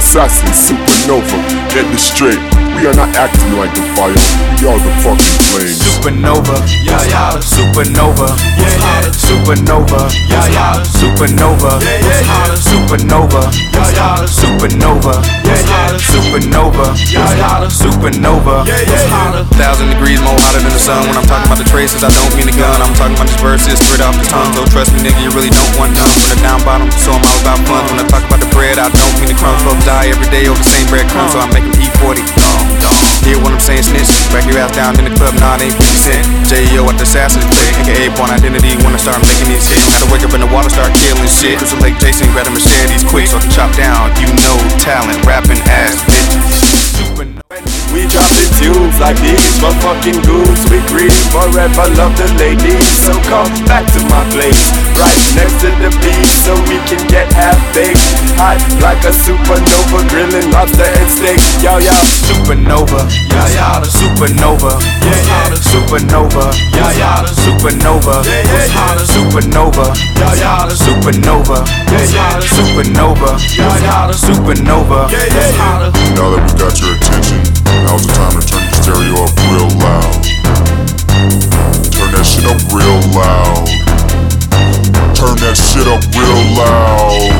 assassin, supernova. Get this straight, we are not acting like the fire, we are the fucking flames. Supernova, yeah, yeah, supernova, yeah, yeah, supernova, yeah, yeah, supernova, yeah, yeah, supernova, yeah, yeah, supernova, yeah, yeah, supernova, yeah, yeah, supernova, yeah, yeah. 1,000 degrees more hotter than the sun. When I'm talking about the traces, I don't mean the gun. I'm talking about these verses straight off the tongue. So trust me, nigga, you really don't want none. From the down bottom, so I'm all about fun. When I talk about the bread, I don't mean the crumbs. Folks die every day over the same breadcrumbs, so I make them eat 40. Hear what I'm saying, snitch? Back your ass down in the club, nah, it ain't 50 cent. J.O. at the assassin's play, aka Born Identity. When I start making these hits, gotta wake up in the water, start killing shit. Crystal Lake Jason, grab the machetes quick, so I can chop down. You know talent, rapping ass bitches. We dropping tunes like these motherfucking goons. We greedy forever, love the ladies. So come back to my place, right next to the beach, so we can get half baked. Hot like a supernova, grilling lobster and steak. Yo, yo. Supernova, yeah, yeah, supernova, yeah, yeah, supernova, yeah, yeah, supernova, yeah, yeah, supernova, yeah, yeah, supernova, yeah, yeah, supernova, yeah, yeah, supernova, yeah, yeah. Now that we got your attention, now's the time to turn your stereo up real loud. Turn that shit up real loud. Turn that shit up real loud.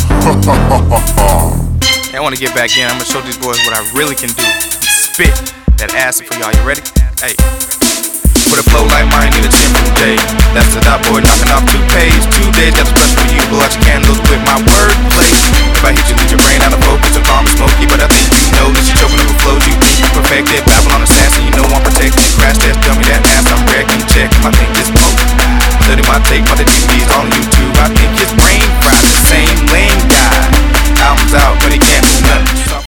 I want to get back in. I'm gonna show these boys what I really can do. Spit that acid for y'all. You ready? Hey. With a flow like mine, need a 10 from J. That's the dot boy knocking off 2 pages. 2 days, got the